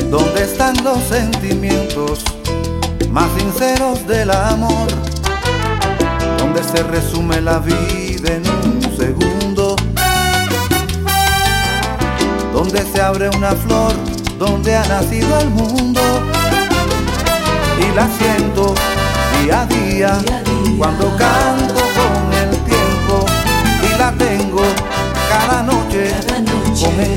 ¿Dónde están los sentimientos más sinceros del amor? Donde se resume la vida en un segundo, donde se abre una flor, donde ha nacido el mundo. Y la siento día a día, cuando canto con el tiempo, y la tengo cada noche con